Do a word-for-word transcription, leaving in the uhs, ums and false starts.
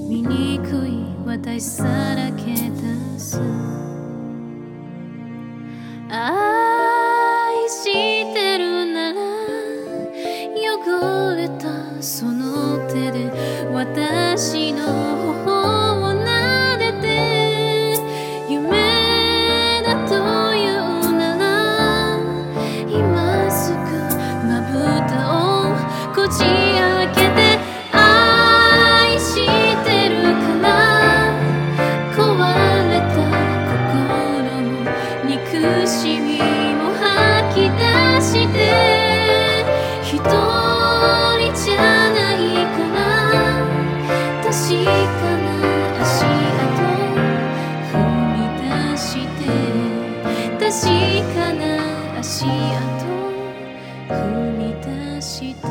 醜い私さらけ出す。愛してるなら汚れたその手で私の頬を撫でて、夢だというなら今すぐまぶたをこじ開けて、愛してるから壊れた心の憎しみも吐き出して、一人じゃないから確かな足跡踏み出して、確かな足跡踏み出して